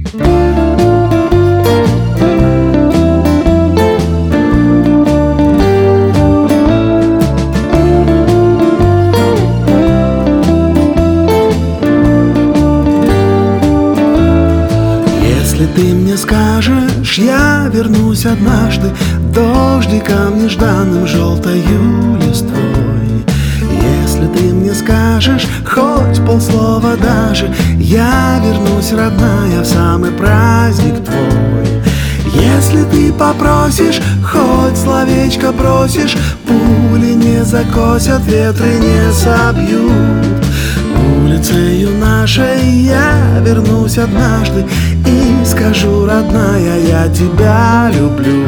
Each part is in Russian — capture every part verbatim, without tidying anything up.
Если ты мне скажешь, я вернусь однажды дождиком нежданным желтою листвой. Если ты мне скажешь хоть полслова даже, я вернусь, родная, в самый праздник твой. Если ты попросишь, хоть словечко бросишь, пули не закосят, ветры не собьют. Улицею нашей я вернусь однажды и скажу, родная, я тебя люблю.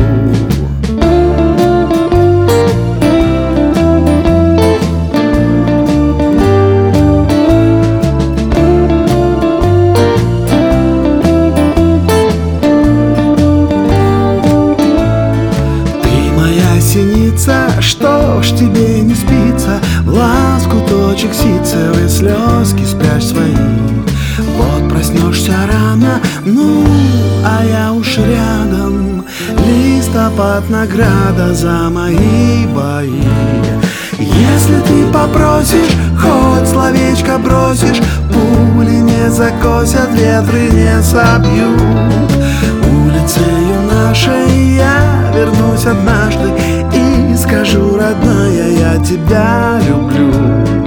Синица, что ж тебе не спится, в ласку точек ситцевые слезки спрячь свои. Вот проснешься рано, ну, а я уж рядом, листопад награда за мои бои. Если ты попросишь, хоть словечко бросишь, пули не закосят, ветры не собьют. Улицею нашей я вернусь однажды и скажу, родная, я тебя люблю.